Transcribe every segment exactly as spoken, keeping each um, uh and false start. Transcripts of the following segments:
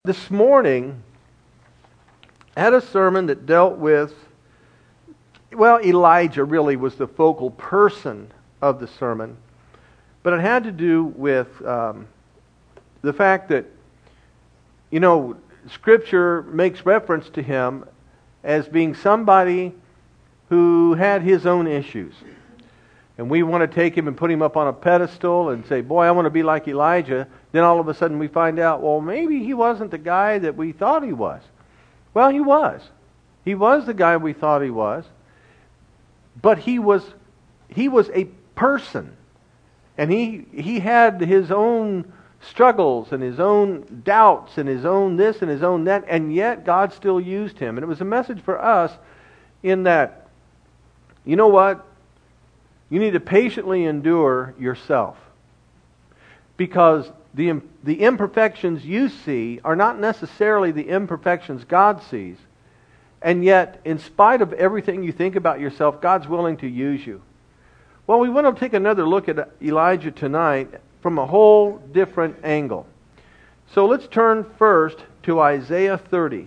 This morning, I had a sermon that dealt with, well, Elijah really was the focal person of the sermon, but it had to do with um, the fact that, you know, Scripture makes reference to him as being somebody who had his own issues. And we want to take him and put him up on a pedestal and say, boy, I want to be like Elijah. Then all of a sudden we find out, well, maybe he wasn't the guy that we thought he was. Well, he was. He was the guy we thought he was. But he was he was a person. And he he had his own struggles and his own doubts and his own this and his own that. And yet God still used him. And it was a message for us in that, you know what? You need to patiently endure yourself. Because the, the imperfections you see are not necessarily the imperfections God sees. And yet, in spite of everything you think about yourself, God's willing to use you. Well, we want to take another look at Elijah tonight from a whole different angle. So let's turn first to Isaiah thirty.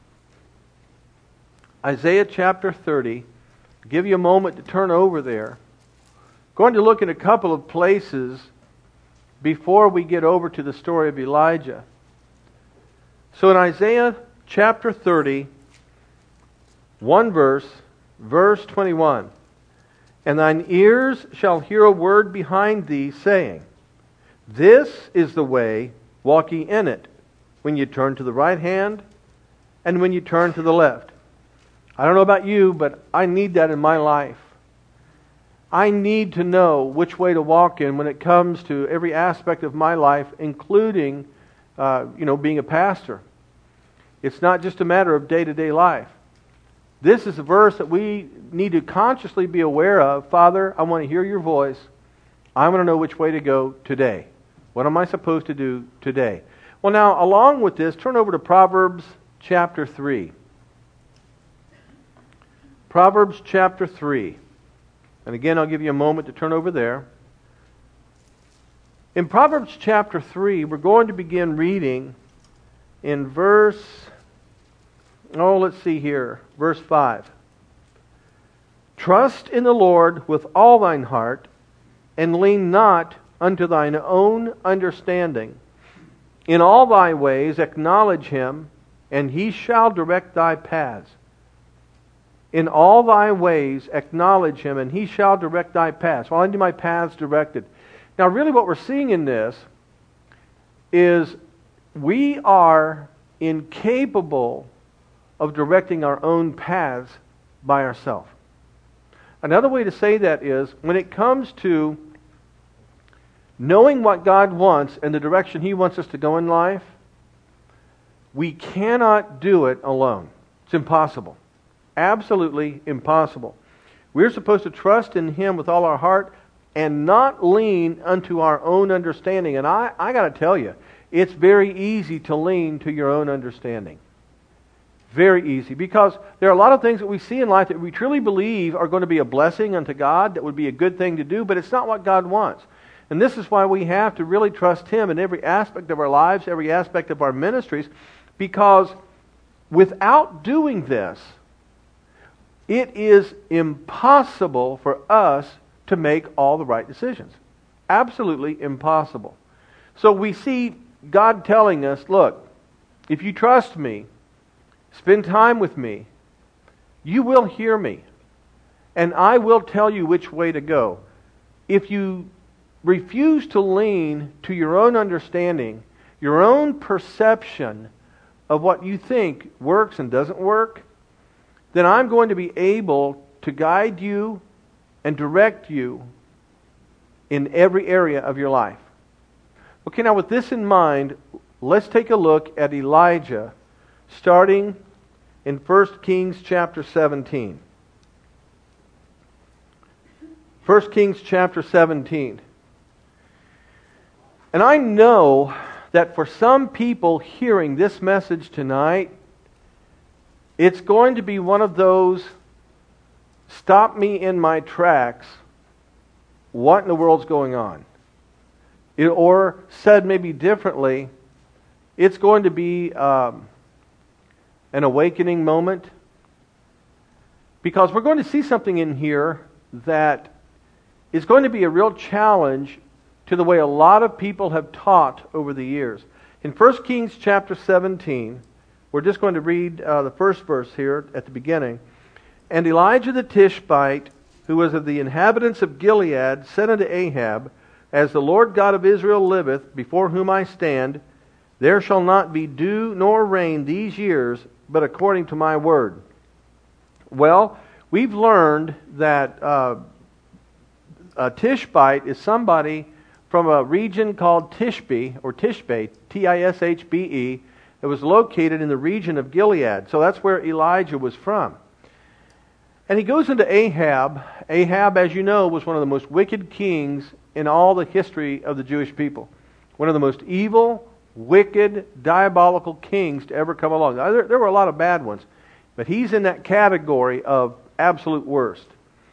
Isaiah chapter thirty. I'll give you a moment to turn over there. Going to look at a couple of places before we get over to the story of Elijah. So in Isaiah chapter thirty, one verse, verse twenty-one, "And thine ears shall hear a word behind thee, saying, This is the way, walk ye in it, when you turn to the right hand, and when you turn to the left." I don't know about you, but I need that in my life. I need to know which way to walk in when it comes to every aspect of my life, including, uh, you know, being a pastor. It's not just a matter of day-to-day life. This is a verse that we need to consciously be aware of. Father, I want to hear your voice. I want to know which way to go today. What am I supposed to do today? Well, now, along with this, turn over to Proverbs chapter three. Proverbs chapter three. And again, I'll give you a moment to turn over there. In Proverbs chapter three, we're going to begin reading in verse, oh, let's see here, verse five. "Trust in the Lord with all thine heart, and lean not unto thine own understanding. In all thy ways acknowledge him, and he shall direct thy paths." In all thy ways acknowledge him, and he shall direct thy paths. Well, I need my paths directed. Now, really what we're seeing in this is we are incapable of directing our own paths by ourselves. Another way to say that is, when it comes to knowing what God wants and the direction he wants us to go in life, we cannot do it alone. It's impossible. Absolutely impossible. We're supposed to trust in him with all our heart and not lean unto our own understanding. And I, I got to tell you, it's very easy to lean to your own understanding. Very easy. Because there are a lot of things that we see in life that we truly believe are going to be a blessing unto God, that would be a good thing to do, but it's not what God wants. And this is why we have to really trust him in every aspect of our lives, every aspect of our ministries, because without doing this, it is impossible for us to make all the right decisions. Absolutely impossible. So we see God telling us, look, if you trust me, spend time with me, you will hear me, and I will tell you which way to go. If you refuse to lean to your own understanding, your own perception of what you think works and doesn't work, then I'm going to be able to guide you and direct you in every area of your life. Okay, now with this in mind, let's take a look at Elijah, starting in First Kings chapter seventeen. First Kings chapter seventeen. And I know that for some people hearing this message tonight, it's going to be one of those, stop me in my tracks, what in the world's going on? It, or said maybe differently, It's going to be um, an awakening moment, because we're going to see something in here that is going to be a real challenge to the way a lot of people have taught over the years. In First Kings chapter seventeen, we're just going to read uh, the first verse here at the beginning. And Elijah the Tishbite, who was of the inhabitants of Gilead, said unto Ahab, As the Lord God of Israel liveth, before whom I stand, there shall not be dew nor rain these years, but according to my word. Well, we've learned that uh, a Tishbite is somebody from a region called Tishbe, or Tishbe, T I S H B E, that was located in the region of Gilead. So that's where Elijah was from. And he goes into Ahab. Ahab, as you know, was one of the most wicked kings in all the history of the Jewish people. One of the most evil, wicked, diabolical kings to ever come along. Now, there, there were a lot of bad ones, but he's in that category of absolute worst.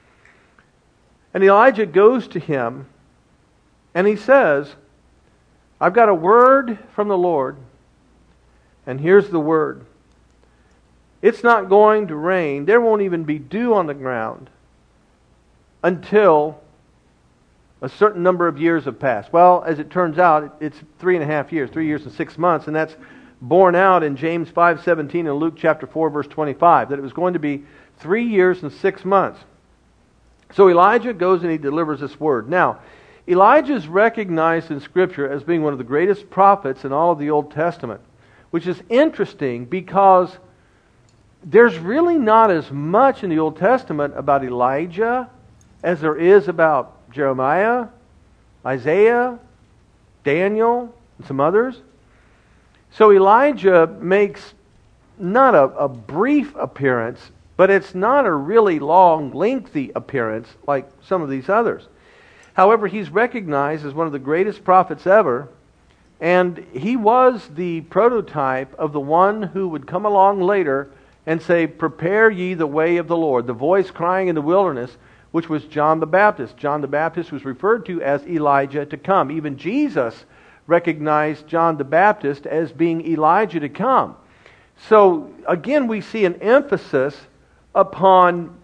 And Elijah goes to him, and he says, I've got a word from the Lord, and here's the word. It's not going to rain. There won't even be dew on the ground until a certain number of years have passed. Well, as it turns out, it's three and a half years, three years and six months, and that's borne out in James five seventeen and Luke chapter four, verse twenty-five, that it was going to be three years and six months. So Elijah goes and he delivers this word. Now, Elijah is recognized in Scripture as being one of the greatest prophets in all of the Old Testament, which is interesting because there's really not as much in the Old Testament about Elijah as there is about Jeremiah, Isaiah, Daniel, and some others. So Elijah makes not a, a brief appearance, but it's not a really long, lengthy appearance like some of these others. However, he's recognized as one of the greatest prophets ever, and he was the prototype of the one who would come along later and say, Prepare ye the way of the Lord, the voice crying in the wilderness, which was John the Baptist. John the Baptist was referred to as Elijah to come. Even Jesus recognized John the Baptist as being Elijah to come. So, again, we see an emphasis upon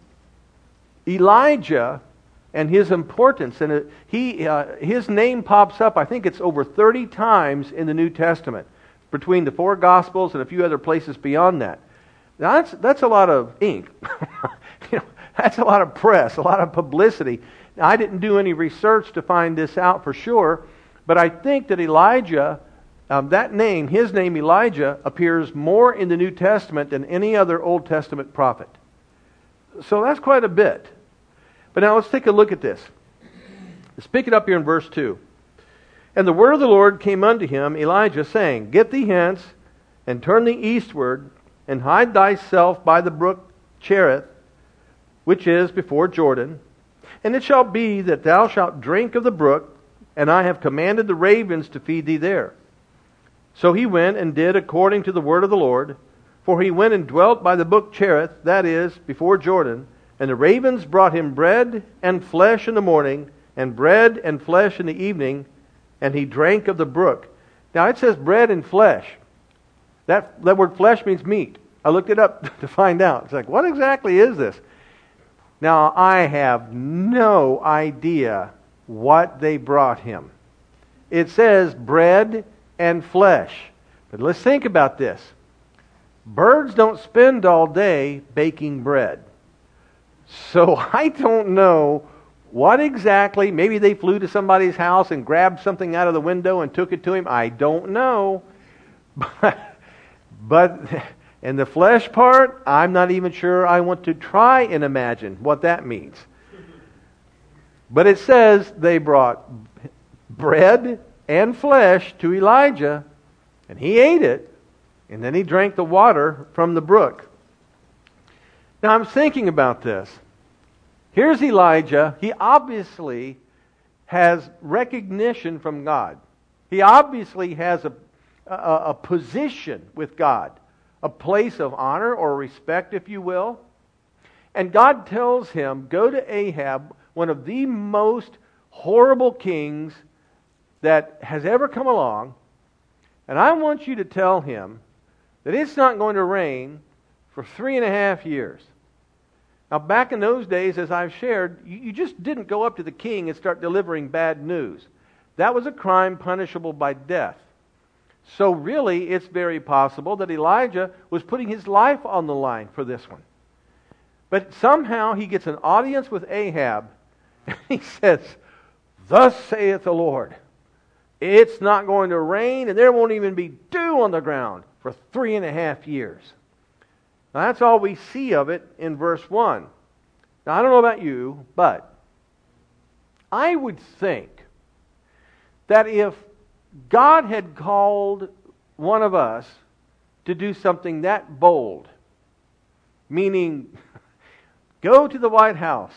Elijah and his importance. And it, he, uh, his name pops up, I think it's over thirty times in the New Testament, between the four Gospels and a few other places beyond that. Now, that's, that's a lot of ink. you know, that's a lot of press, a lot of publicity. Now, I didn't do any research to find this out for sure, but I think that Elijah, um, that name, his name Elijah, appears more in the New Testament than any other Old Testament prophet. So that's quite a bit. But now let's take a look at this. Let's pick it up here in verse two. And the word of the Lord came unto him, Elijah, saying, Get thee hence, and turn thee eastward, and hide thyself by the brook Cherith, which is before Jordan. And it shall be that thou shalt drink of the brook, and I have commanded the ravens to feed thee there. So he went and did according to the word of the Lord, for he went and dwelt by the brook Cherith, that is, before Jordan, and the ravens brought him bread and flesh in the morning, and bread and flesh in the evening, and he drank of the brook. Now it says bread and flesh. That, that word flesh means meat. I looked it up to find out. It's like, what exactly is this? Now, I have no idea what they brought him. It says bread and flesh. But let's think about this. Birds don't spend all day baking bread. So I don't know what exactly. Maybe they flew to somebody's house and grabbed something out of the window and took it to him. I don't know. But... But in the flesh part, I'm not even sure I want to try and imagine what that means. But it says they brought bread and flesh to Elijah, and he ate it, and then he drank the water from the brook. Now I'm thinking about this. Here's Elijah. He obviously has recognition from God. He obviously has a A, a position with God, a place of honor or respect, if you will. And God tells him, go to Ahab, one of the most horrible kings that has ever come along, And I want you to tell him that it's not going to rain for three and a half years. Now, back in those days, as I've shared, you, you just didn't go up to the king and start delivering bad news. That was a crime punishable by death. So really, it's very possible that Elijah was putting his life on the line for this one. But somehow he gets an audience with Ahab, and he says, "Thus saith the Lord, it's not going to rain, and there won't even be dew on the ground for three and a half years." Now that's all we see of it in verse one. Now I don't know about you, but I would think that if God had called one of us to do something that bold, meaning go to the White House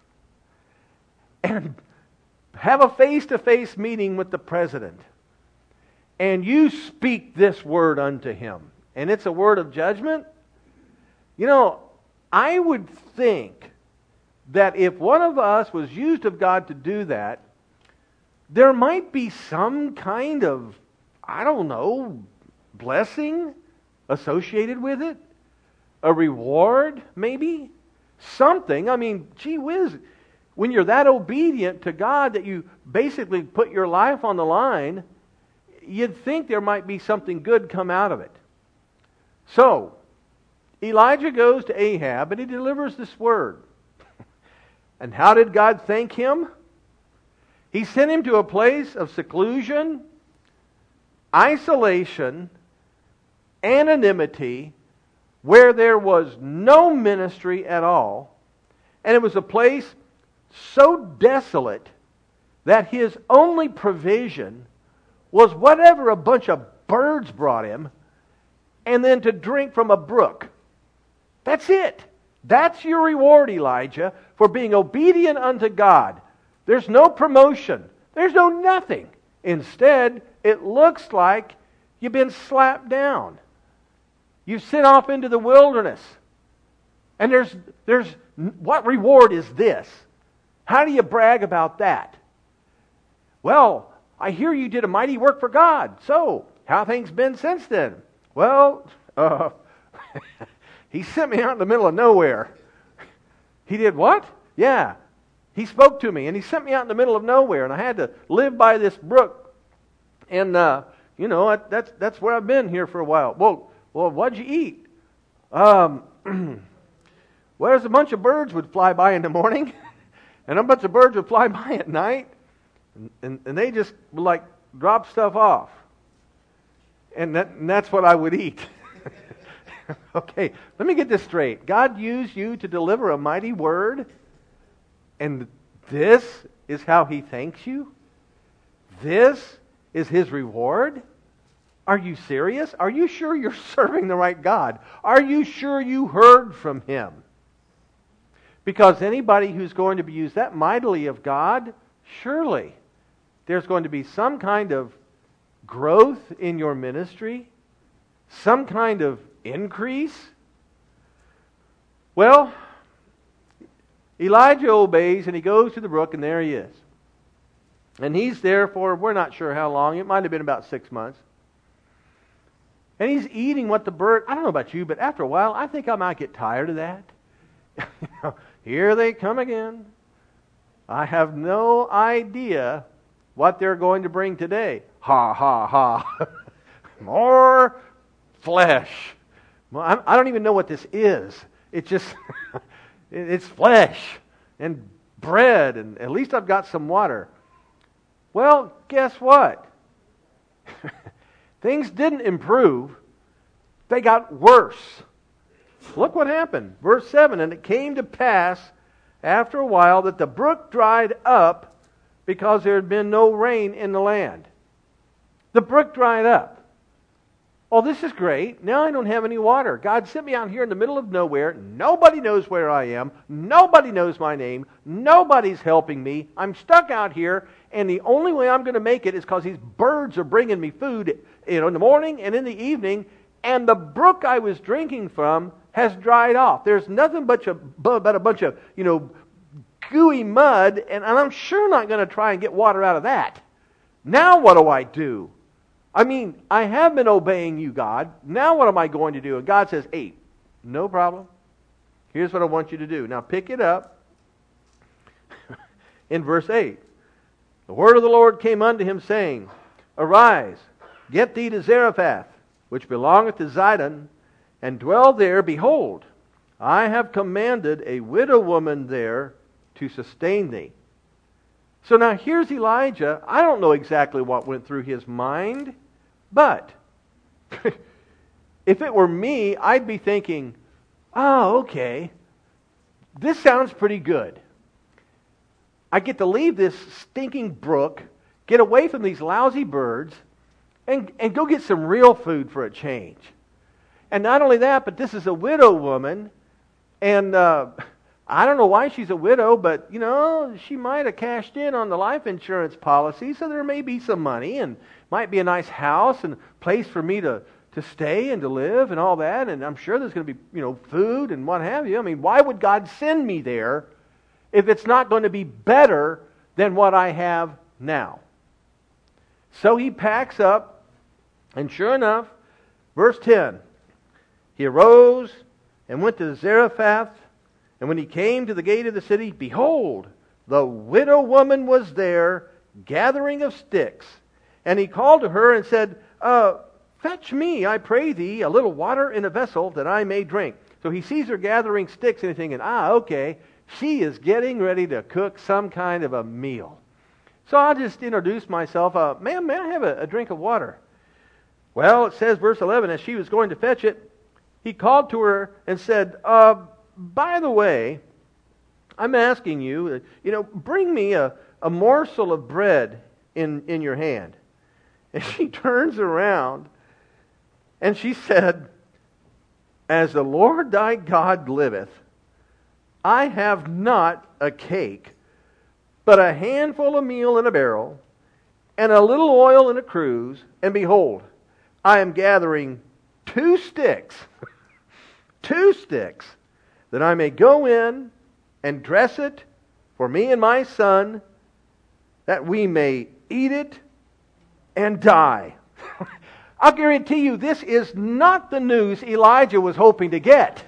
and have a face-to-face meeting with the president, and you speak this word unto him, and it's a word of judgment, you know, I would think that if one of us was used of God to do that, there might be some kind of, I don't know, blessing associated with it. A reward, maybe. Something. I mean, gee whiz, when you're that obedient to God that you basically put your life on the line, you'd think there might be something good come out of it. So, Elijah goes to Ahab and he delivers this word. And how did God thank him? He sent him to a place of seclusion, isolation, anonymity, where there was no ministry at all. And it was a place so desolate that his only provision was whatever a bunch of birds brought him, and then to drink from a brook. That's it. That's your reward, Elijah, for being obedient unto God. There's no promotion. There's no nothing. Instead, it looks like you've been slapped down. You've sent off into the wilderness. And there's, there's, what reward is this? How do you brag about that? Well, I hear you did a mighty work for God. So, how have things been since then? Well, uh, he sent me out in the middle of nowhere. He did what? Yeah. He spoke to me, and he sent me out in the middle of nowhere, and I had to live by this brook. And, uh, you know, that's that's where I've been here for a while. Well, well, what'd you eat? Um, well, there's a bunch of birds would fly by in the morning, and a bunch of birds would fly by at night, and, and, and they just would, like, drop stuff off. And, that, and that's what I would eat. Okay, let me get this straight. God used you to deliver a mighty word, and this is how He thanks you? This is His reward? Are you serious? Are you sure you're serving the right God? Are you sure you heard from Him? Because anybody who's going to be used that mightily of God, surely there's going to be some kind of growth in your ministry, some kind of increase. Well, Elijah obeys and he goes to the brook, and there he is. And he's there for, we're not sure how long, it might have been about six months. And he's eating what the bird, I don't know about you, but after a while, I think I might get tired of that. Here they come again. I have no idea what they're going to bring today. Ha, ha, ha. More flesh. Well, I don't even know what this is. It's just, it's flesh and bread, and at least I've got some water. Well, guess what? Things didn't improve. They got worse. Look what happened. Verse seven, and it came to pass after a while that the brook dried up because there had been no rain in the land. The brook dried up. Oh, this is great. Now I don't have any water. God sent me out here in the middle of nowhere. Nobody knows where I am. Nobody knows my name. Nobody's helping me. I'm stuck out here, and the only way I'm going to make it is because these birds are bringing me food, you know, in the morning and in the evening, and the brook I was drinking from has dried off. There's nothing but a, but a bunch of, you know, gooey mud, and I'm sure not going to try and get water out of that. Now what do I do? I mean, I have been obeying you, God. Now what am I going to do? And God says, hey, no problem. Here's what I want you to do. Now pick it up in verse eight. The word of the Lord came unto him, saying, Arise, get thee to Zarephath, which belongeth to Zidon, and dwell there. Behold, I have commanded a widow woman there to sustain thee. So now here's Elijah. I don't know exactly what went through his mind, but if it were me, I'd be thinking, oh, okay, this sounds pretty good. I get to leave this stinking brook, get away from these lousy birds, and, and go get some real food for a change. And not only that, but this is a widow woman, and uh, I don't know why she's a widow, but, you know, she might have cashed in on the life insurance policy, so there may be some money, and might be a nice house and place for me to, to stay and to live and all that, and I'm sure there's going to be, you know, food and what have you. I mean, why would God send me there if it's not going to be better than what I have now? So he packs up, and sure enough, verse ten, he arose and went to Zarephath, and when he came to the gate of the city, behold, the widow woman was there, gathering of sticks. And he called to her and said, uh, Fetch me, I pray thee, a little water in a vessel that I may drink. So he sees her gathering sticks and he's thinking, ah, okay, she is getting ready to cook some kind of a meal. So I'll just introduce myself. Uh, Ma'am, may I have a, a drink of water? Well, it says, verse eleven, as she was going to fetch it, he called to her and said, uh, by the way, I'm asking you, you know, bring me a, a morsel of bread in, in your hand. And she turns around and she said, As the Lord thy God liveth, I have not a cake, but a handful of meal in a barrel, and a little oil in a cruse, and behold, I am gathering two sticks, two sticks, that I may go in and dress it for me and my son, that we may eat it and die. I'll guarantee you this is not the news Elijah was hoping to get.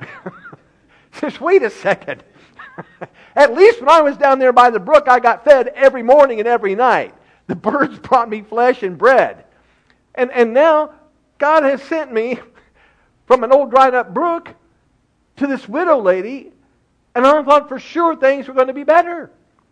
Just wait a second. At least when I was down there by the brook, I got fed every morning and every night. The birds brought me flesh and bread. And, and now God has sent me from an old dried up brook to this widow lady, and I thought for sure things were going to be better.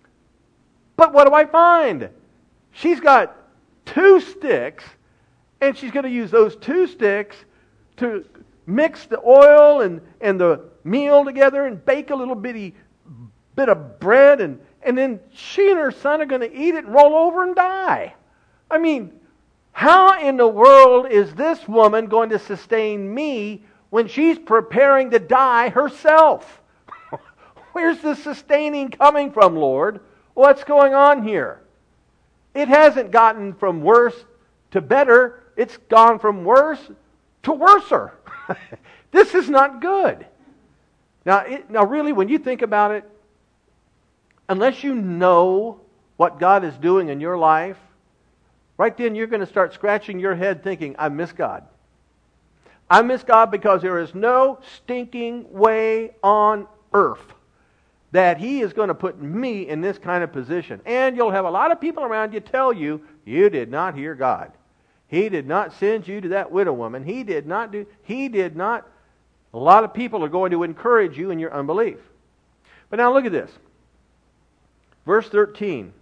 But what do I find? She's got two sticks, and she's going to use those two sticks to mix the oil and, and the meal together and bake a little bitty bit of bread, and, and then she and her son are going to eat it and roll over and die. I mean, how in the world is this woman going to sustain me when she's preparing to die herself? Where's the sustaining coming from, Lord? What's going on here? It hasn't gotten from worse to better. It's gone from worse to worser. This is not good. Now, it, now really, when you think about it, unless you know what God is doing in your life, right then you're going to start scratching your head thinking, I miss God. I miss God because there is no stinking way on earth that He is going to put me in this kind of position. And you'll have a lot of people around you tell you, you did not hear God. He did not send you to that widow woman. He did not do, He did not. A lot of people are going to encourage you in your unbelief. But now look at this. Verse thirteen.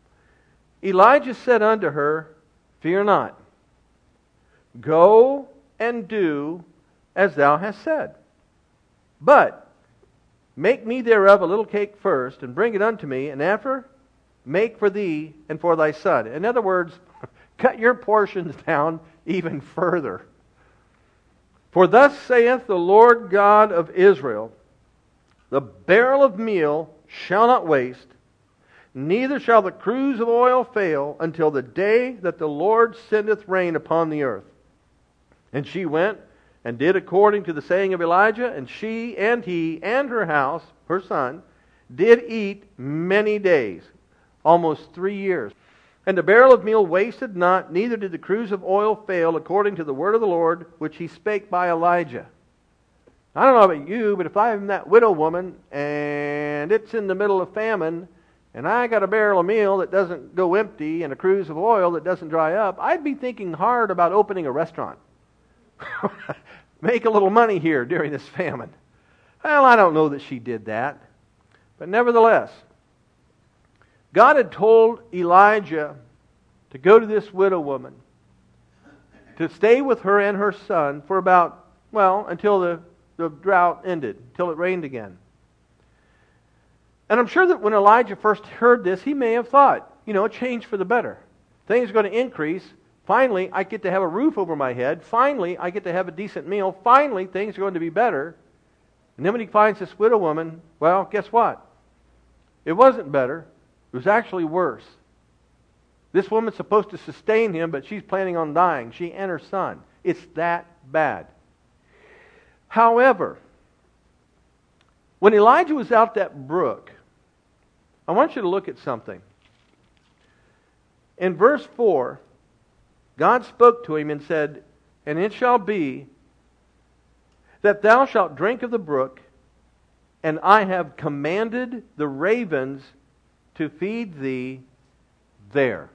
Elijah said unto her, Fear not. Go and do as thou hast said. But make me thereof a little cake first, and bring it unto me, and after make for thee and for thy son. In other words, cut your portions down even further. For thus saith the Lord God of Israel, the barrel of meal shall not waste, neither shall the cruse of oil fail, until the day that the Lord sendeth rain upon the earth. And she went and did according to the saying of Elijah, and she and he and her house, her son, did eat many days, almost three years. And the barrel of meal wasted not, neither did the cruse of oil fail, according to the word of the Lord, which he spake by Elijah. I don't know about you, but if I'm that widow woman, and it's in the middle of famine, and I got a barrel of meal that doesn't go empty, and a cruse of oil that doesn't dry up, I'd be thinking hard about opening a restaurant. Make a little money here during this famine. Well, I don't know that she did that. But nevertheless, God had told Elijah to go to this widow woman, to stay with her and her son for about, well, until the, the drought ended, until it rained again. And I'm sure that when Elijah first heard this, he may have thought, you know, a change for the better. Things are going to increase. Finally, I get to have a roof over my head. Finally, I get to have a decent meal. Finally, things are going to be better. And then when he finds this widow woman, well, guess what? It wasn't better. It was actually worse. This woman's supposed to sustain him, but she's planning on dying. She and her son. It's that bad. However, when Elijah was out that brook, I want you to look at something. In verse four, God spoke to him and said, "And it shall be that thou shalt drink of the brook, and I have commanded the ravens to feed thee there."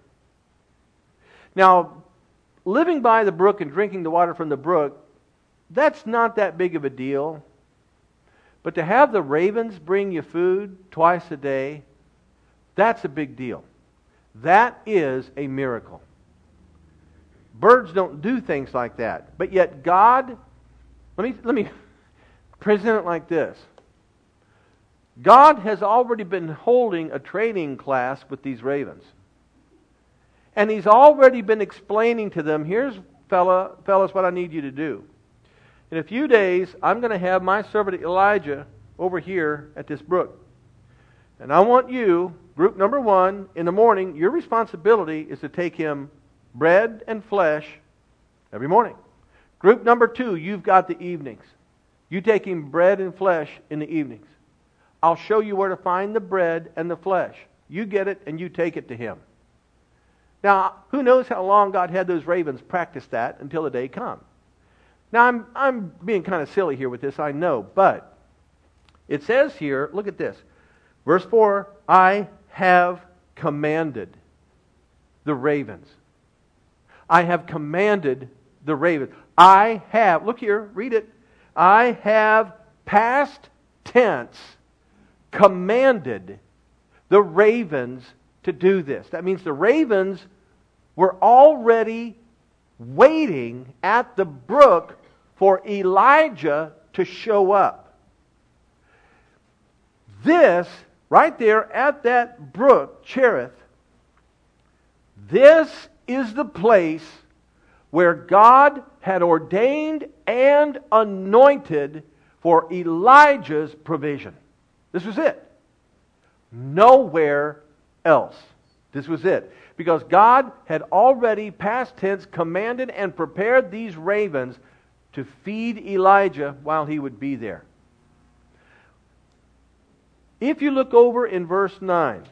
Now, living by the brook and drinking the water from the brook, that's not that big of a deal. But to have the ravens bring you food twice a day, that's a big deal. That is a miracle. Birds don't do things like that. But yet God, let me, let me present it like this. God has already been holding a training class with these ravens. And He's already been explaining to them, here's, fella, fellas, what I need you to do. In a few days, I'm going to have my servant Elijah over here at this brook. And I want you, group number one, in the morning, your responsibility is to take him bread and flesh every morning. Group number two, you've got the evenings. You take him bread and flesh in the evenings. I'll show you where to find the bread and the flesh. You get it and you take it to him. Now, who knows how long God had those ravens practice that until the day come. Now, I'm, I'm being kind of silly here with this, I know, but it says here, look at this. Verse four, I have commanded the ravens. I have commanded the ravens. I have, look here, read it. I have past tense commanded the ravens to do this. That means the ravens were already waiting at the brook for Elijah to show up. This, right there at that brook, Cherith, this is the place where God had ordained and anointed for Elijah's provision. This was it. Nowhere else. This was it. Because God had already, past tense, commanded and prepared these ravens to feed Elijah while he would be there. If you look over in verse nine,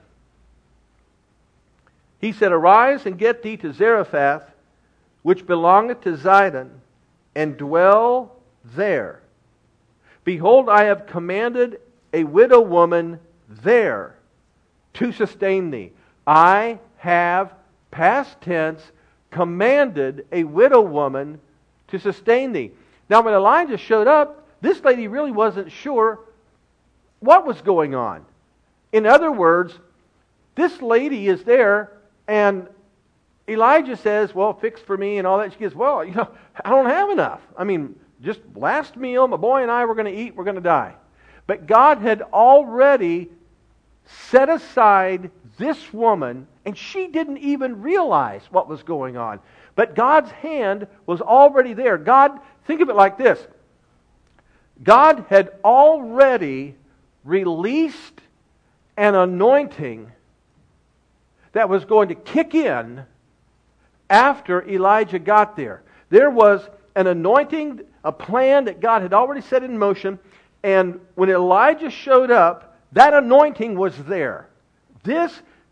he said, Arise and get thee to Zarephath, which belongeth to Zidon, and dwell there. Behold, I have commanded a widow woman there to sustain thee. I have, past tense, commanded a widow woman to sustain thee. Now, when Elijah showed up, this lady really wasn't sure what was going on. In other words, this lady is there, and Elijah says, well, fix for me and all that. She goes, well, you know, I don't have enough. I mean, just last meal, my boy and I were going to eat, we're going to die. But God had already set aside this woman, and she didn't even realize what was going on. But God's hand was already there. God, think of it like this. God had already released an anointing that was going to kick in after Elijah got there. There was an anointing, a plan that God had already set in motion, and when Elijah showed up, that anointing was there. This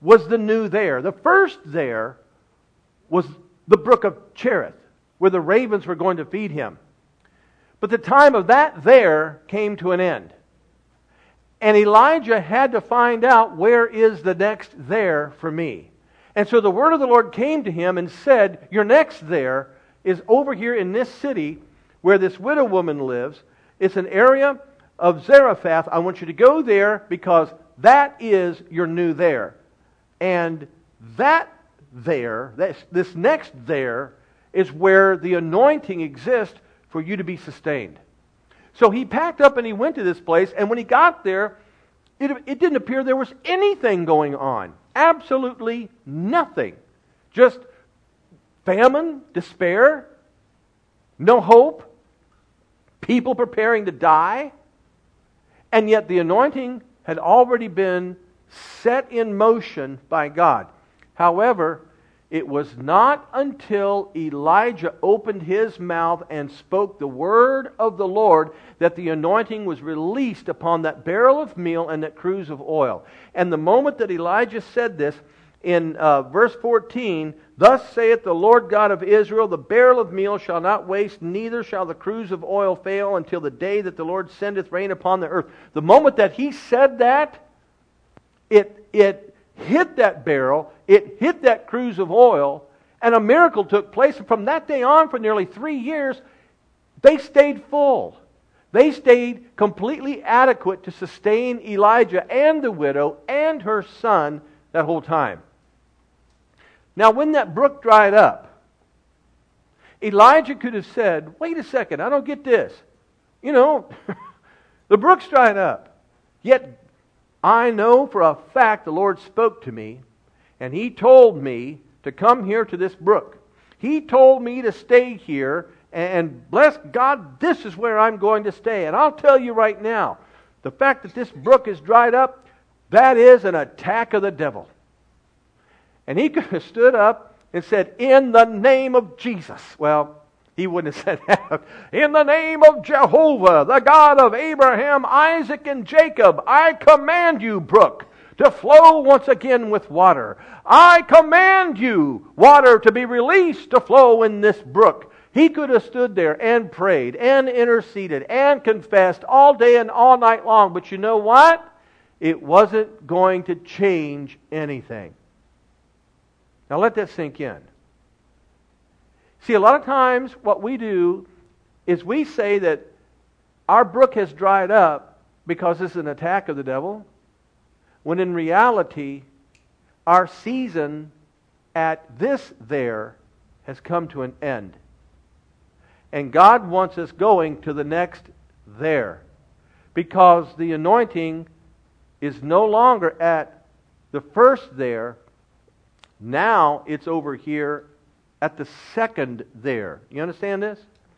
was the new there. The first there was the brook of Cherith, where the ravens were going to feed him. But the time of that there came to an end. And Elijah had to find out, where is the next there for me? And so the word of the Lord came to him and said, your next there is over here in this city where this widow woman lives. It's an area of Zarephath. I want you to go there because that is your new there. And that there, this, this next there, is where the anointing exists for you to be sustained. So he packed up and he went to this place, and when he got there, it, it didn't appear there was anything going on. Absolutely nothing. Just famine, despair, no hope, people preparing to die, and yet the anointing had already been set in motion by God. However, it was not until Elijah opened his mouth and spoke the word of the Lord that the anointing was released upon that barrel of meal and that cruse of oil. And the moment that Elijah said this, in uh, verse fourteen, thus saith the Lord God of Israel, the barrel of meal shall not waste, neither shall the cruse of oil fail until the day that the Lord sendeth rain upon the earth. The moment that he said that, it it hit that barrel, it hit that cruse of oil, and a miracle took place. And from that day on, for nearly three years, they stayed full. They stayed completely adequate to sustain Elijah and the widow and her son that whole time. Now, when that brook dried up, Elijah could have said, wait a second, I don't get this. You know, the brook's dried up. Yet, I know for a fact the Lord spoke to me, and He told me to come here to this brook. He told me to stay here, and bless God, this is where I'm going to stay. And I'll tell you right now, the fact that this brook is dried up, that is an attack of the devil. And he could have stood up and said, in the name of Jesus. Well, he wouldn't have said that. In the name of Jehovah, the God of Abraham, Isaac, and Jacob, I command you, brook, to flow once again with water. I command you, water, to be released to flow in this brook. He could have stood there and prayed and interceded and confessed all day and all night long. But you know what? It wasn't going to change anything. Now let that sink in. See, a lot of times what we do is we say that our brook has dried up because it's an attack of the devil, when in reality, our season at this there has come to an end. And God wants us going to the next there, because the anointing is no longer at the first there. Now it's over here at the second there. You understand this?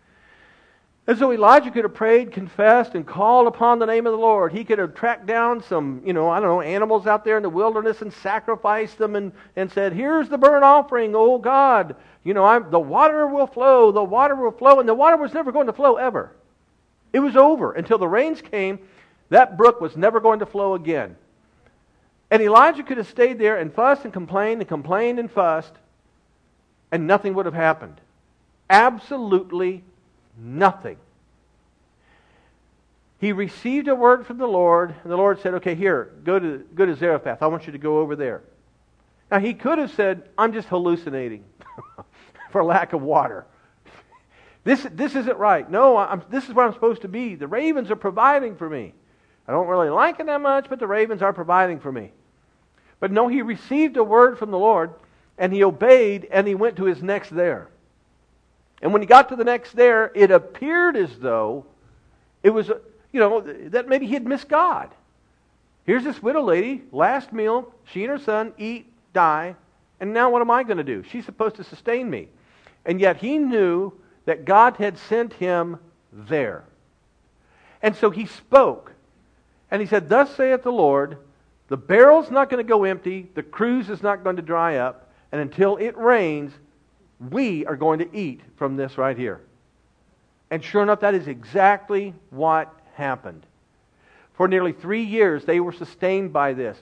And so Elijah could have prayed, confessed, and called upon the name of the Lord. He could have tracked down some, you know, I don't know, animals out there in the wilderness and sacrificed them and, and said, here's the burnt offering, oh God. You know, I'm, the water will flow, the water will flow. And the water was never going to flow ever. It was over. Until the rains came, that brook was never going to flow again. And Elijah could have stayed there and fussed and complained and complained and fussed, and nothing would have happened. Absolutely nothing. He received a word from the Lord, and the Lord said, okay, here, go to, go to Zarephath. I want you to go over there. Now, he could have said, I'm just hallucinating for lack of water. This, this isn't right. No, I'm, this is where I'm supposed to be. The ravens are providing for me. I don't really like it that much, but the ravens are providing for me. But no, he received a word from the Lord, and he obeyed, and he went to his next there. And when he got to the next there, it appeared as though it was, you know, that maybe he had missed God. Here's this widow lady, last meal, she and her son eat, die, and now what am I going to do? She's supposed to sustain me. And yet he knew that God had sent him there. And so he spoke. And he said, thus saith the Lord, the barrel's not going to go empty, the cruse is not going to dry up, and until it rains, we are going to eat from this right here. And sure enough, that is exactly what happened. For nearly three years, they were sustained by this.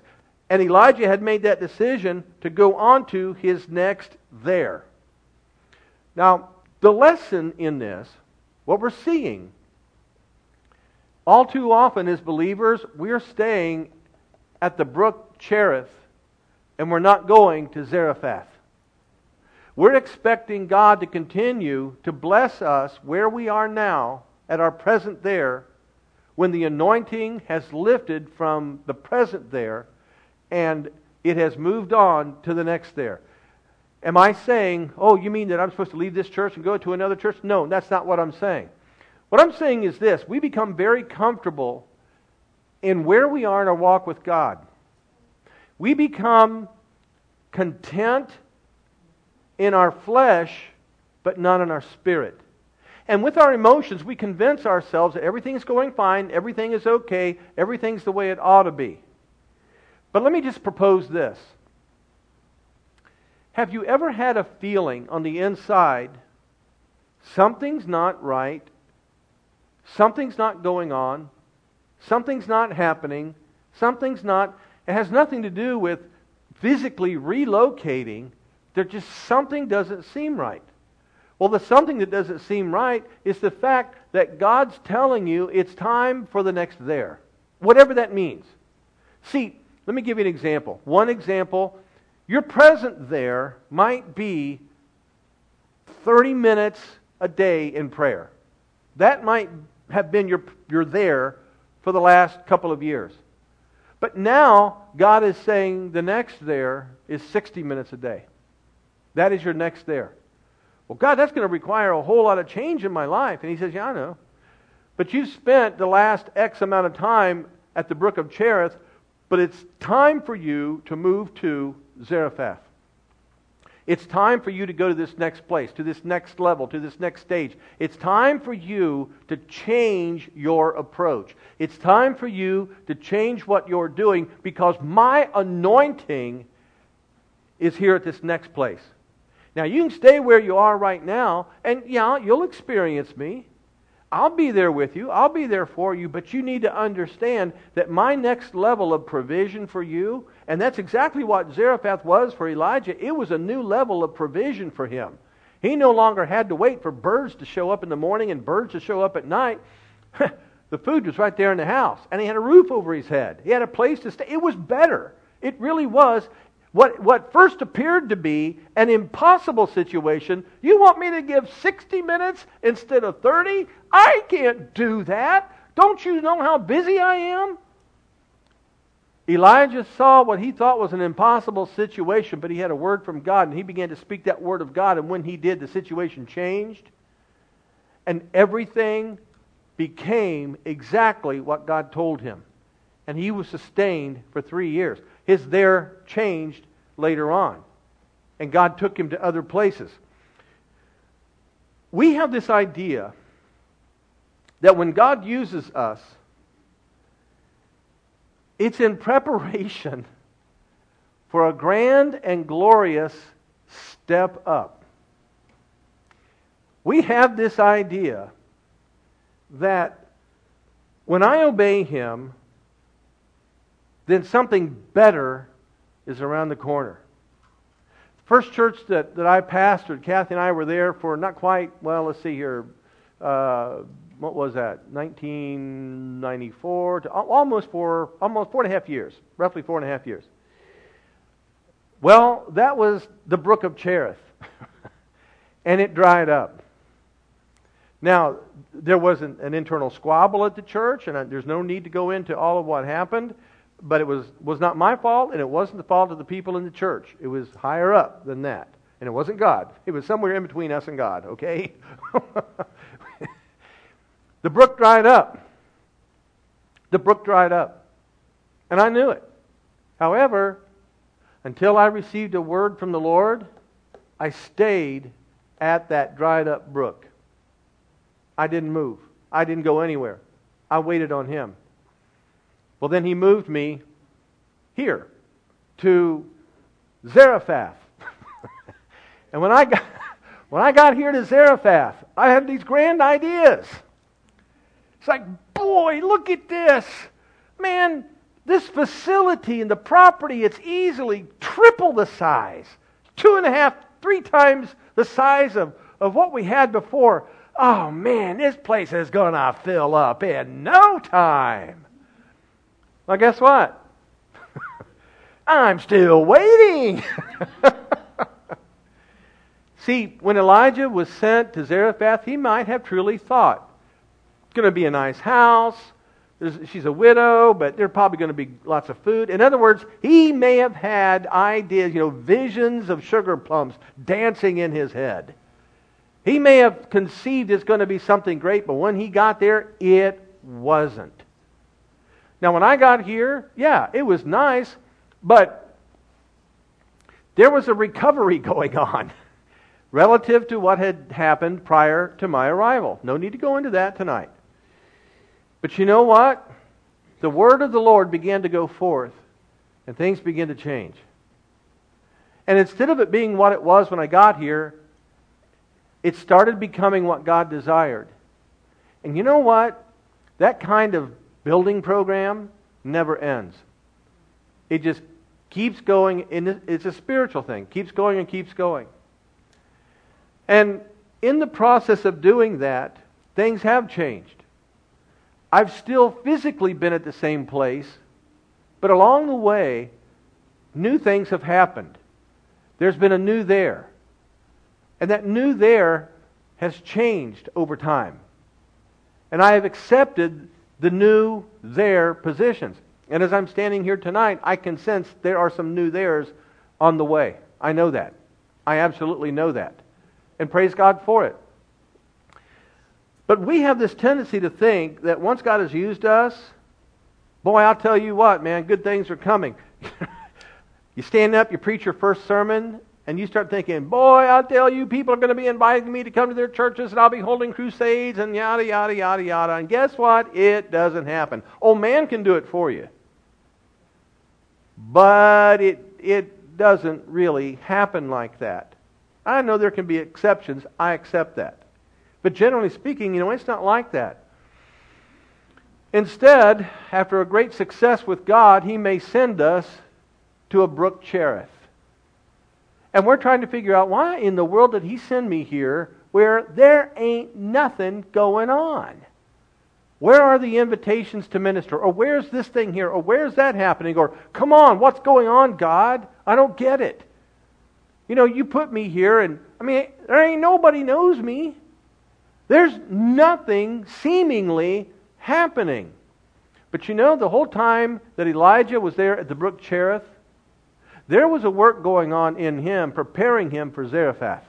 And Elijah had made that decision to go on to his next there. Now, the lesson in this, what we're seeing, all too often as believers, we're staying at the brook Cherith, and we're not going to Zarephath. We're expecting God to continue to bless us where we are now, at our present there, when the anointing has lifted from the present there, and it has moved on to the next there. Am I saying, oh, you mean that I'm supposed to leave this church and go to another church? No, that's not what I'm saying. What I'm saying is this: we become very comfortable in where we are in our walk with God. We become content in our flesh, but not in our spirit. And with our emotions, we convince ourselves that everything's going fine, everything is okay, everything's the way it ought to be. But let me just propose this. Have you ever had a feeling on the inside, something's not right, something's not going on, something's not happening, something's not, it has nothing to do with physically relocating, there just something doesn't seem right. Well, the something that doesn't seem right is the fact that God's telling you it's time for the next there. Whatever that means. See, let me give you an example. One example, your present there might be thirty minutes a day in prayer. That might have been your, your there for the last couple of years. But now, God is saying the next there is sixty minutes a day. That is your next there. Well, God, that's going to require a whole lot of change in my life. And He says, yeah, I know. But you spent the last X amount of time at the brook of Cherith, but it's time for you to move to Zarephath. It's time for you to go to this next place, to this next level, to this next stage. It's time for you to change your approach. It's time for you to change what you're doing, because my anointing is here at this next place. Now, you can stay where you are right now, and yeah, you'll experience me. I'll be there with you. I'll be there for you, but you need to understand that my next level of provision for you, and that's exactly what Zarephath was for Elijah, it was a new level of provision for him. He no longer had to wait for birds to show up in the morning and birds to show up at night. The food was right there in the house, and he had a roof over his head. He had a place to stay. It was better. It really was. What, what first appeared to be an impossible situation, you want me to give sixty minutes instead of thirty? I can't do that. Don't you know how busy I am? Elijah saw what he thought was an impossible situation, but he had a word from God, and he began to speak that word of God, and when he did, the situation changed, and everything became exactly what God told him. And he was sustained for three years. His there changed later on. And God took him to other places. We have this idea that when God uses us, it's in preparation for a grand and glorious step up. We have this idea that when I obey Him, then something better is around the corner. The first church that, that I pastored, Kathy and I were there for not quite, well, let's see here, uh, what was that, nineteen ninety-four, to almost four, almost four and a half years, roughly four and a half years. Well, that was the brook of Cherith, and it dried up. Now, there was an, an internal squabble at the church, and I, there's no need to go into all of what happened. But it was, was not my fault, and it wasn't the fault of the people in the church. It was higher up than that. And it wasn't God. It was somewhere in between us and God, okay? The brook dried up. The brook dried up. And I knew it. However, until I received a word from the Lord, I stayed at that dried up brook. I didn't move. I didn't go anywhere. I waited on Him. Well, then He moved me here to Zarephath. And when I got when I got here to Zarephath, I had these grand ideas. It's like, boy, look at this. Man, This facility and the property, it's easily triple the size. Two and a half, three times the size of, of what we had before. Oh man, this place is going to fill up in no time. Well, guess what? I'm still waiting. See, when Elijah was sent to Zarephath, he might have truly thought, it's going to be a nice house. There's, she's a widow, but there's probably going to be lots of food. In other words, he may have had ideas, you know, visions of sugar plums dancing in his head. He may have conceived it's going to be something great, but when he got there, it wasn't. Now, when I got here, yeah, it was nice, but there was a recovery going on relative to what had happened prior to my arrival. No need to go into that tonight. But you know what? The word of the Lord began to go forth, and things began to change. And instead of it being what it was when I got here, it started becoming what God desired. And you know what? That kind of building program never ends. It just keeps going. In it's a spiritual thing. Keeps going and keeps going. And in the process of doing that, things have changed. I've still physically been at the same place, but along the way, new things have happened. There's been a new there. And that new there has changed over time. And I have accepted the new there positions. And as I'm standing here tonight, I can sense there are some new theirs on the way. I know that. I absolutely know that. And praise God for it. But we have this tendency to think that once God has used us, boy, I'll tell you what, man, good things are coming. You stand up, you preach your first sermon, and you start thinking, boy, I'll tell you, people are going to be inviting me to come to their churches, and I'll be holding crusades, and yada, yada, yada, yada. And guess what? It doesn't happen. Oh, man can do it for you. But it it doesn't really happen like that. I know there can be exceptions. I accept that. But generally speaking, you know, it's not like that. Instead, after a great success with God, He may send us to a brook Cherith. And we're trying to figure out, why in the world did He send me here where there ain't nothing going on? Where are the invitations to minister? Or where's this thing here? Or where's that happening? Or, come on, what's going on, God? I don't get it. You know, you put me here, and, I mean, there ain't nobody knows me. There's nothing seemingly happening. But you know, the whole time that Elijah was there at the brook Cherith, there was a work going on in him, preparing him for Zarephath.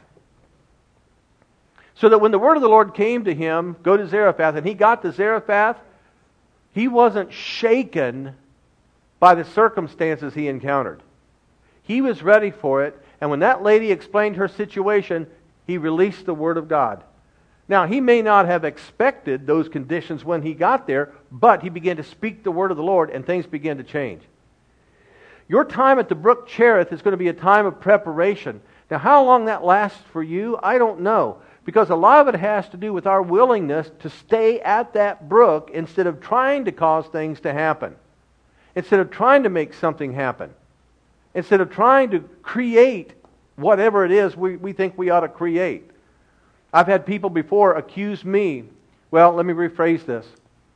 So that when the word of the Lord came to him, go to Zarephath, and he got to Zarephath, he wasn't shaken by the circumstances he encountered. He was ready for it, and when that lady explained her situation, he released the word of God. Now, he may not have expected those conditions when he got there, but he began to speak the word of the Lord, and things began to change. Your time at the brook Cherith is going to be a time of preparation. Now, how long that lasts for you, I don't know. Because a lot of it has to do with our willingness to stay at that brook instead of trying to cause things to happen. Instead of trying to make something happen. Instead of trying to create whatever it is we, we think we ought to create. I've had people before accuse me. Well, let me rephrase this.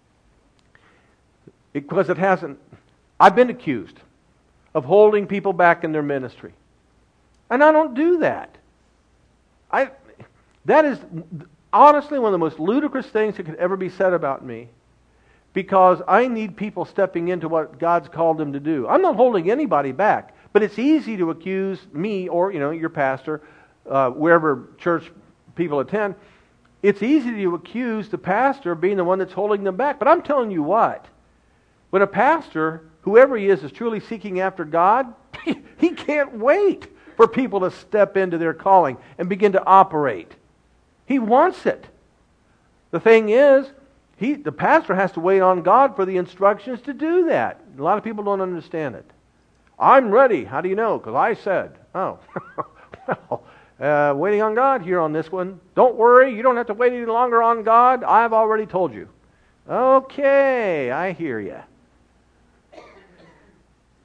Because it hasn't. I've been accused of holding people back in their ministry. And I don't do that. I... That is honestly one of the most ludicrous things that could ever be said about me, because I need people stepping into what God's called them to do. I'm not holding anybody back, but it's easy to accuse me or, you know, your pastor, uh, wherever church people attend. It's easy to accuse the pastor of being the one that's holding them back. But I'm telling you what, when a pastor, whoever he is, is truly seeking after God, he can't wait for people to step into their calling and begin to operate. He wants it. The thing is, he, the pastor has to wait on God for the instructions to do that. A lot of people don't understand it. I'm ready. How do you know? Because I said. Oh. Well, uh, waiting on God here on this one. Don't worry. You don't have to wait any longer on God. I've already told you. Okay, I hear you.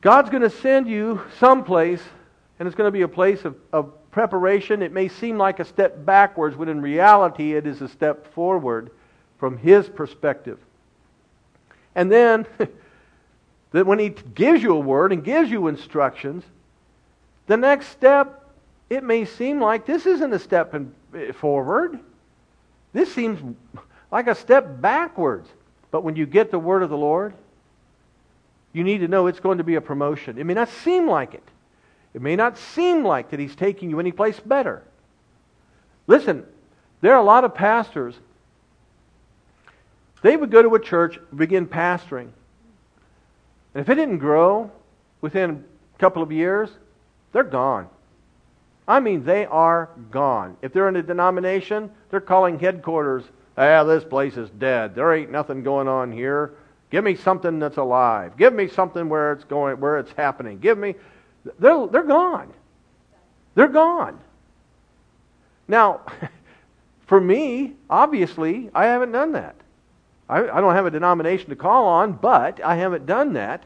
God's going to send you someplace, and it's going to be a place of, of preparation. It may seem like a step backwards, when in reality it is a step forward from His perspective. And then, that when He gives you a word and gives you instructions, the next step, it may seem like this isn't a step in, forward. This seems like a step backwards. But when you get the word of the Lord, you need to know it's going to be a promotion. It may not seem like it. It may not seem like that He's taking you any place better. Listen, there are a lot of pastors. They would go to a church, begin pastoring. And if it didn't grow within a couple of years, they're gone. I mean, they are gone. If they're in a denomination, they're calling headquarters, ah, this place is dead. There ain't nothing going on here. Give me something that's alive. Give me something where it's going, where it's happening. Give me... They're, they're gone. They're gone. Now, for me, obviously, I haven't done that. I, I don't have a denomination to call on, but I haven't done that.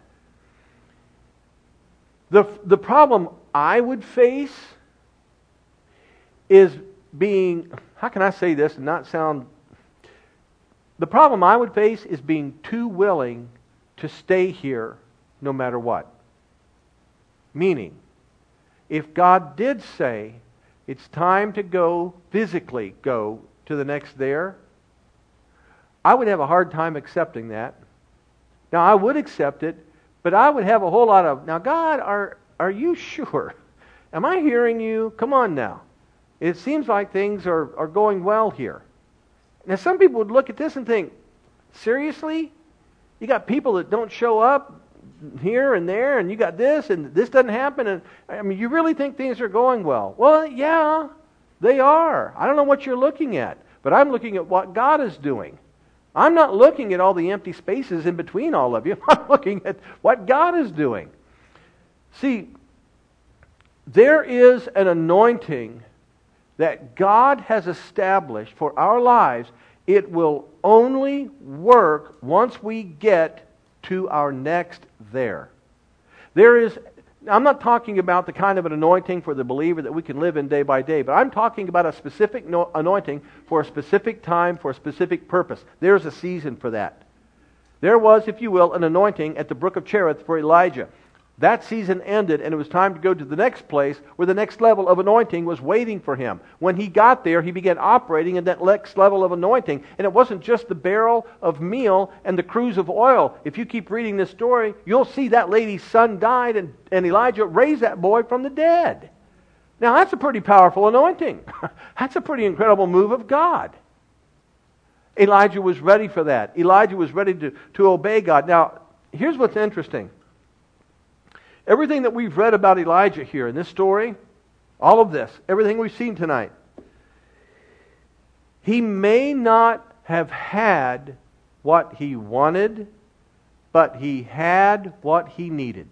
The, the problem I would face is being, how can I say this and not sound... The problem I would face is being too willing to stay here no matter what. Meaning, if God did say, it's time to go, physically go to the next there, I would have a hard time accepting that. Now, I would accept it, but I would have a whole lot of, now God, are, are you sure? Am I hearing you? Come on now. It seems like things are, are going well here. Now, some people would look at this and think, seriously? You got people that don't show up here and there, and you got this, and this doesn't happen, and I mean, you really think things are going well? Well, yeah, they are. I don't know what you're looking at, but I'm looking at what God is doing. I'm not looking at all the empty spaces in between all of you. I'm looking at what God is doing. See, there is an anointing that God has established for our lives. It will only work once we get to our next there. There is, I'm not talking about the kind of an anointing for the believer that we can live in day by day, but I'm talking about a specific no, anointing for a specific time, for a specific purpose. There's a season for that. There was, if you will, an anointing at the brook of Cherith for Elijah. That season ended, and it was time to go to the next place where the next level of anointing was waiting for him. When he got there, he began operating in that next level of anointing. And it wasn't just the barrel of meal and the cruse of oil. If you keep reading this story, you'll see that lady's son died, and, and Elijah raised that boy from the dead. Now, that's a pretty powerful anointing. That's a pretty incredible move of God. Elijah was ready for that. Elijah was ready to, to obey God. Now, here's what's interesting. Everything that we've read about Elijah here in this story, all of this, everything we've seen tonight, he may not have had what he wanted, but he had what he needed.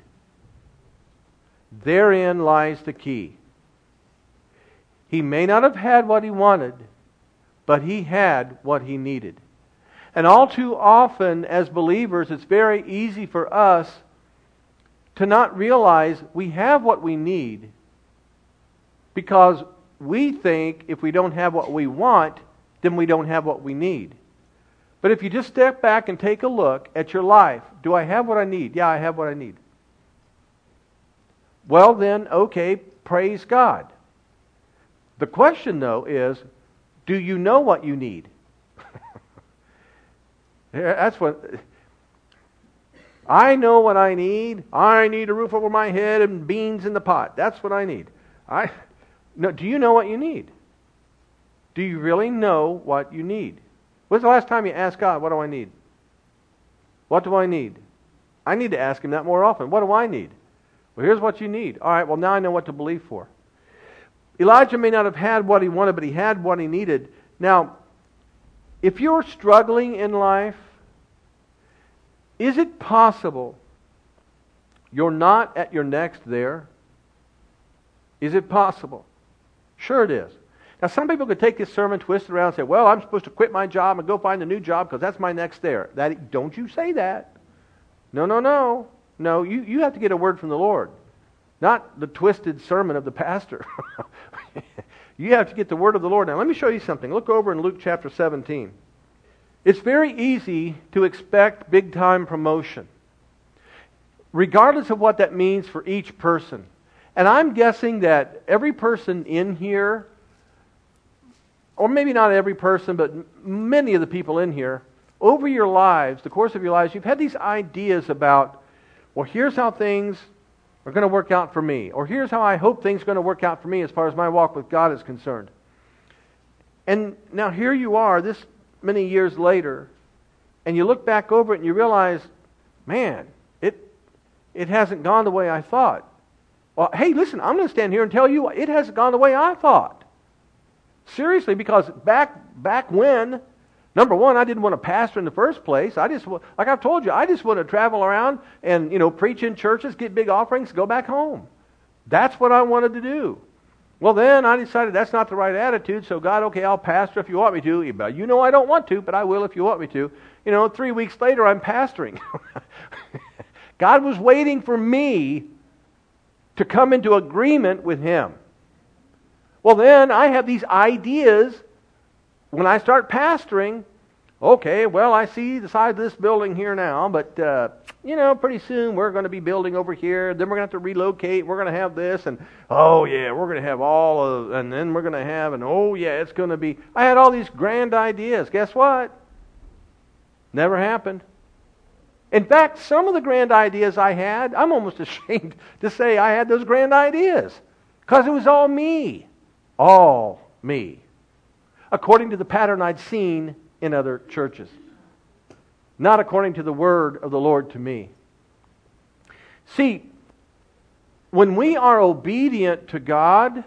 Therein lies the key. He may not have had what he wanted, but he had what he needed. And all too often, as believers, it's very easy for us to not realize we have what we need, because we think if we don't have what we want, then we don't have what we need. But if you just step back and take a look at your life, do I have what I need? Yeah, I have what I need. Well then, okay, praise God. The question though is, do you know what you need? That's what... I know what I need. I need a roof over my head and beans in the pot. That's what I need. I no, do you know what you need? Do you really know what you need? When's the last time you asked God, what do I need? What do I need? I need to ask Him that more often. What do I need? Well, here's what you need. All right, well, now I know what to believe for. Elijah may not have had what he wanted, but he had what he needed. Now, if you're struggling in life, is it possible you're not at your next there? Is it possible? Sure it is. Now some people could take this sermon, twist it around and say, well, I'm supposed to quit my job and go find a new job because that's my next there. That, don't you say that. No, no, no. No, you, you have to get a word from the Lord, not the twisted sermon of the pastor. You have to get the word of the Lord. Now, let me show you something. Look over in Luke chapter seventeen. It's very easy to expect big-time promotion, regardless of what that means for each person. And I'm guessing that every person in here, or maybe not every person, but many of the people in here, over your lives, the course of your lives, you've had these ideas about, well, here's how things are going to work out for me, or here's how I hope things are going to work out for me as far as my walk with God is concerned. And now here you are, this many years later, and you look back over it and you realize, man, it it hasn't gone the way I thought. Well, hey, listen, I'm going to stand here and tell you it hasn't gone the way I thought. Seriously, because back back when, number one, I didn't want to pastor in the first place. I just, like I've told you, I just want to travel around and, you know, preach in churches, get big offerings, go back home. That's what I wanted to do. Well, then I decided that's not the right attitude, so God, okay, I'll pastor if you want me to. You know I don't want to, but I will if you want me to. You know, three weeks later, I'm pastoring. God was waiting for me to come into agreement with Him. Well, then I have these ideas when I start pastoring. Okay, well, I see the size of this building here now, but, uh, you know, pretty soon we're going to be building over here. Then we're going to have to relocate. We're going to have this, and, oh, yeah, we're going to have all of, and then we're going to have, and, oh, yeah, it's going to be. I had all these grand ideas. Guess what? Never happened. In fact, some of the grand ideas I had, I'm almost ashamed to say I had those grand ideas, because it was all me. All me. According to the pattern I'd seen in other churches. Not according to the word of the Lord to me. See, when we are obedient to God,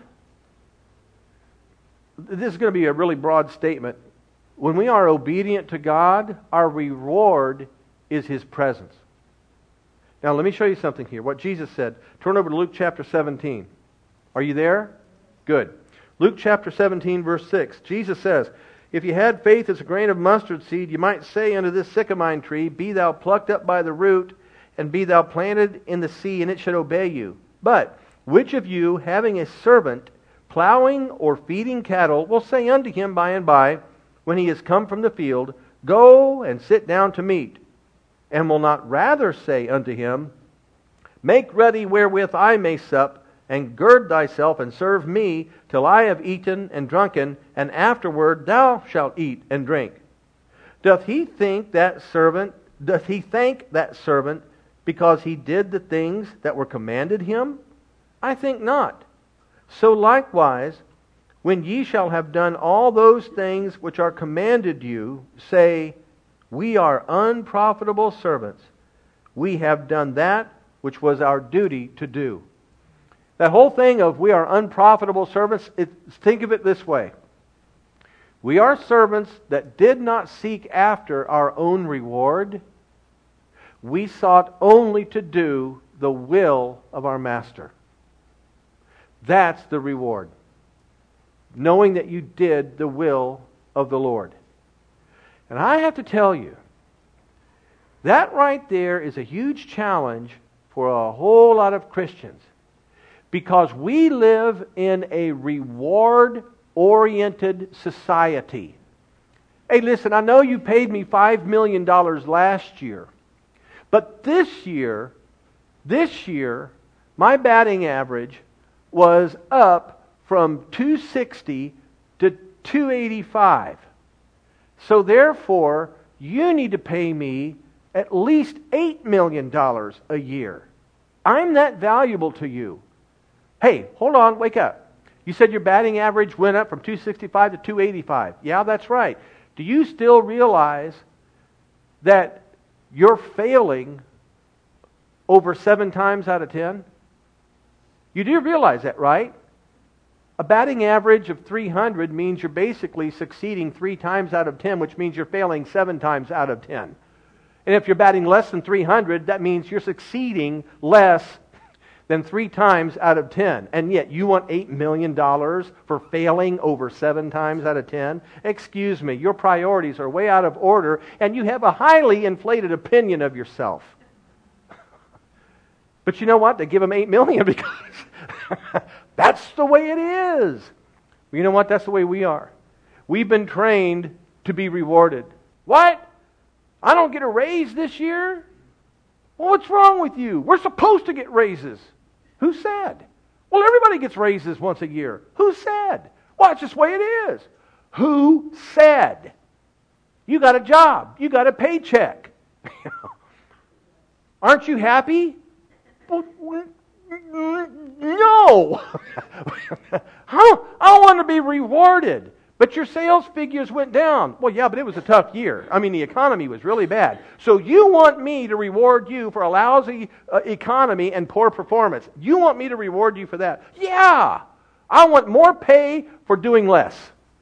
this is going to be a really broad statement. When we are obedient to God, our reward is His presence. Now let me show you something here. What Jesus said. Turn over to Luke chapter seventeen. Are you there? Good. Luke chapter seventeen, verse six. Jesus says, if you had faith as a grain of mustard seed, you might say unto this sycamine tree, be thou plucked up by the root, and be thou planted in the sea, and it should obey you. But which of you, having a servant, plowing or feeding cattle, will say unto him by and by, when he is come from the field, go and sit down to meat, and will not rather say unto him, make ready wherewith I may sup, and gird thyself and serve me till I have eaten and drunken, and afterward thou shalt eat and drink. Doth he think that servant, doth he thank that servant because he did the things that were commanded him? I think not. So likewise, when ye shall have done all those things which are commanded you, say, we are unprofitable servants. We have done that which was our duty to do. That whole thing of we are unprofitable servants, it, think of it this way. We are servants that did not seek after our own reward. We sought only to do the will of our Master. That's the reward. Knowing that you did the will of the Lord. And I have to tell you, that right there is a huge challenge for a whole lot of Christians. Because we live in a reward-oriented society. Hey, listen, I know you paid me five million dollars last year. But this year, this year, my batting average was up from two sixty to two eighty-five. So therefore, you need to pay me at least eight million dollars a year. I'm that valuable to you. Hey, hold on, wake up. You said your batting average went up from two sixty-five to two eighty-five. Yeah, that's right. Do you still realize that you're failing over seven times out of ten? You do realize that, right? A batting average of three hundred means you're basically succeeding three times out of ten, which means you're failing seven times out of ten. And if you're batting less than three hundred, that means you're succeeding less than three times out of ten. And yet you want eight million dollars for failing over seven times out of ten? Excuse me, your priorities are way out of order and you have a highly inflated opinion of yourself. But you know what? They give them eight million dollars because that's the way it is. You know what? That's the way we are. We've been trained to be rewarded. What? I don't get a raise this year? Well, what's wrong with you? We're supposed to get raises. Who said? Well, everybody gets raises once a year. Who said? Well, it's just the way it is. Who said? You got a job. You got a paycheck. Aren't you happy? Well, no. I want to be rewarded. But your sales figures went down. Well, yeah, but it was a tough year. I mean, the economy was really bad. So you want me to reward you for a lousy uh, economy and poor performance. You want me to reward you for that? Yeah. I want more pay for doing less.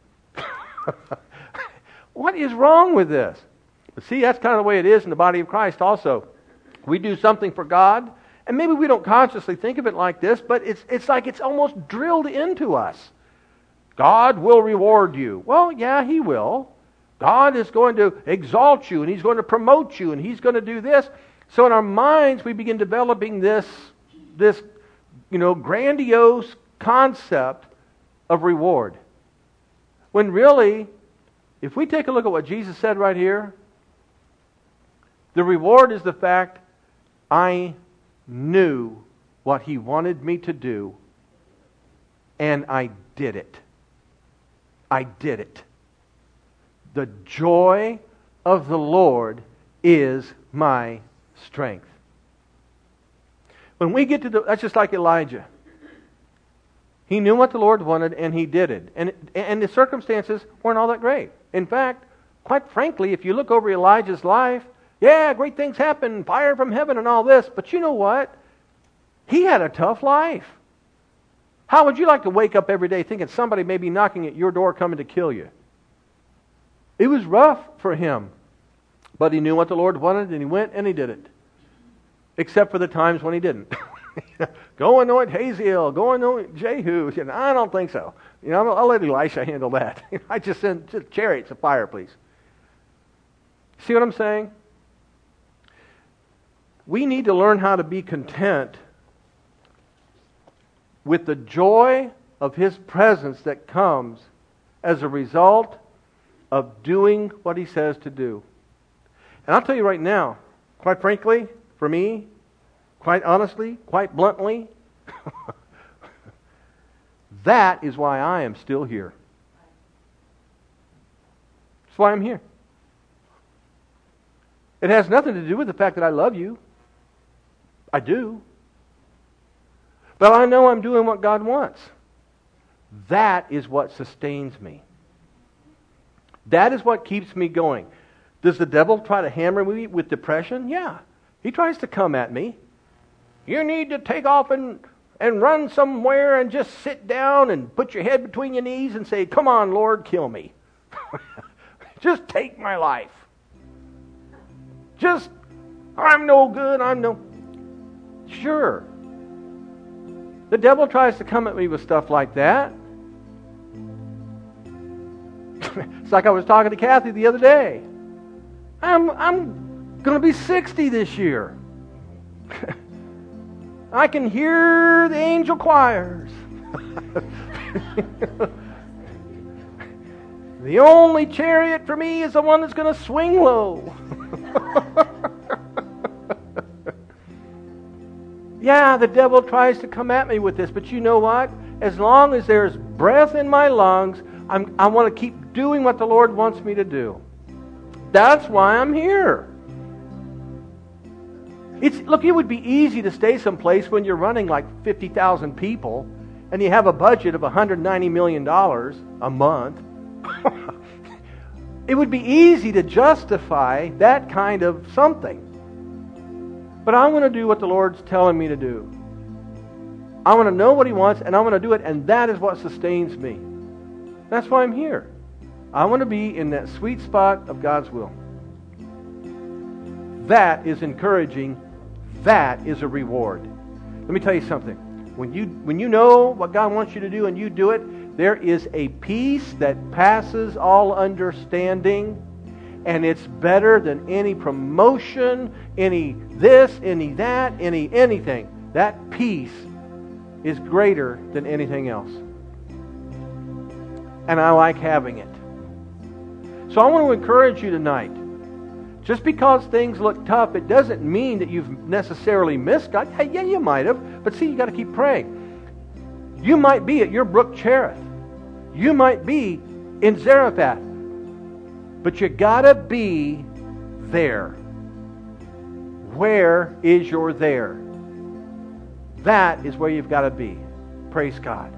What is wrong with this? But see, that's kind of the way it is in the body of Christ also. We do something for God, and maybe we don't consciously think of it like this, but it's it's like it's almost drilled into us. God will reward you. Well, yeah, He will. God is going to exalt you, and He's going to promote you, and He's going to do this. So in our minds, we begin developing this, this, you know, grandiose concept of reward. When really, if we take a look at what Jesus said right here, the reward is the fact I knew what He wanted me to do, and I did it. I did it. The joy of the Lord is my strength. When we get to the, that's just like Elijah. He knew what the Lord wanted and he did it. And, and the circumstances weren't all that great. In fact, quite frankly, if you look over Elijah's life, yeah, great things happen, fire from heaven and all this, but you know what? He had a tough life. How would you like to wake up every day thinking somebody may be knocking at your door coming to kill you? It was rough for him. But he knew what the Lord wanted and he went and he did it. Except for the times when he didn't. Go anoint Hazael. Go anoint Jehu. You know, I don't think so. You know, I'll, I'll let Elisha handle that. I just send just chariots of fire, please. See what I'm saying? We need to learn how to be content with the joy of His presence that comes as a result of doing what He says to do. And I'll tell you right now, quite frankly, for me, quite honestly, quite bluntly, that is why I am still here. That's why I'm here. It has nothing to do with the fact that I love you. I do. But I know I'm doing what God wants. That is what sustains me. That is what keeps me going. Does the devil try to hammer me with depression? Yeah. He tries to come at me. You need to take off and, and run somewhere and just sit down and put your head between your knees and say, come on, Lord, kill me. Just take my life. Just, I'm no good, I'm no... Sure. The devil tries to come at me with stuff like that. It's like I was talking to Kathy the other day. I'm I'm going to be sixty this year. I can hear the angel choirs. The only chariot for me is the one that's going to swing low. Yeah, the devil tries to come at me with this, but you know what? As long as there's breath in my lungs, I'm, I want to keep doing what the Lord wants me to do. That's why I'm here. It's look, it would be easy to stay someplace when you're running like fifty thousand people and you have a budget of one hundred ninety million dollars a month. It would be easy to justify that kind of something. But I want to do what the Lord's telling me to do. I want to know what He wants, and I want to do it, and that is what sustains me. That's why I'm here. I want to be in that sweet spot of God's will. That is encouraging. That is a reward. Let me tell you something. When you when you know what God wants you to do and you do it, there is a peace that passes all understanding. And it's better than any promotion, any this, any that, any anything. That peace is greater than anything else. And I like having it. So I want to encourage you tonight. Just because things look tough, it doesn't mean that you've necessarily missed God. Hey, yeah, you might have. But see, you got to keep praying. You might be at your brook Cherith. You might be in Zarephath. But you got to be there. Where is your there? That is where you've got to be. Praise God.